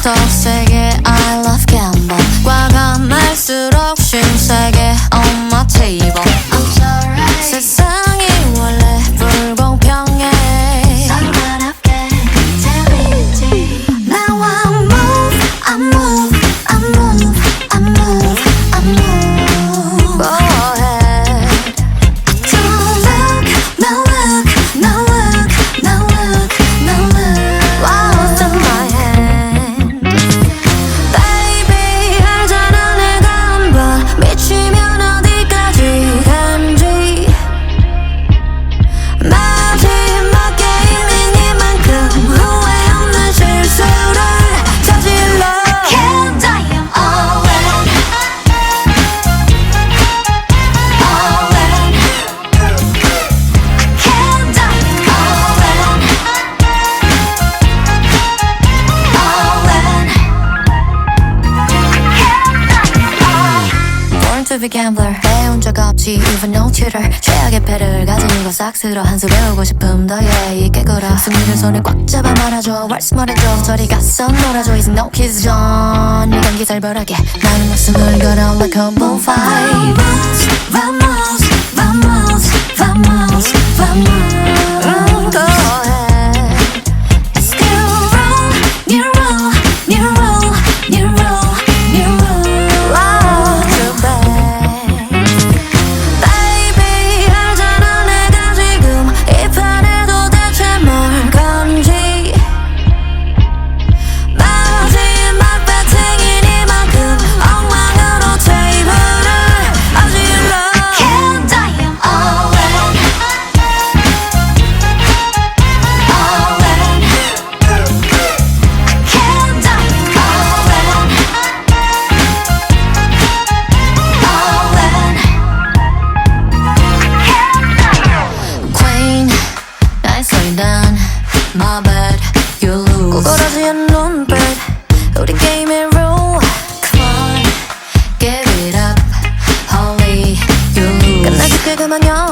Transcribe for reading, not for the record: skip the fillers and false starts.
더 세게 I love gamble 과감할수록 신세계 on my table I'm sorry 세상이 원래 불공평해 상관없게 재밌지 Now I move, I move, I move, I move, I move Go ahead Don't look, no look, no look, no look, no look What's in my hand Baby 알잖아 내가 한번 미치면 어디까지 간지 마지막 게임이니만큼 후회 없는 실수를 저질러 Can't die, I'm all in All in Can't die, I'm all in All in Born to be gambler 배운 적 없지 even no tutor 최악의 패를 가진 이거 싹쓸어 한 수 배우고 싶음 더 예의 깨거라 승리를 손에 꽉 잡아 말아줘 말씀해줘 저리 가서 놀아줘 It's no kiss zone 네 감기 살벌하게 나는 목숨을 걸어 like a bullfight Vamos, vamos, vamos, vamos Go ahead Still roll, you roll, you roll, you roll, you roll Oh, too bad Baby 알잖아 내가 지금 이 판에도 대체 뭘 건지 마지막 배팅이니만큼 엉망으로 테이블을 어질러 Can't die, I'm all in All in Can't die, I'm all in All in Queen, nicely done My bad, you lose 구부러진 눈빛 우리 게임의 rule Come on, give it up Holy, you lose 끝내줄게 그만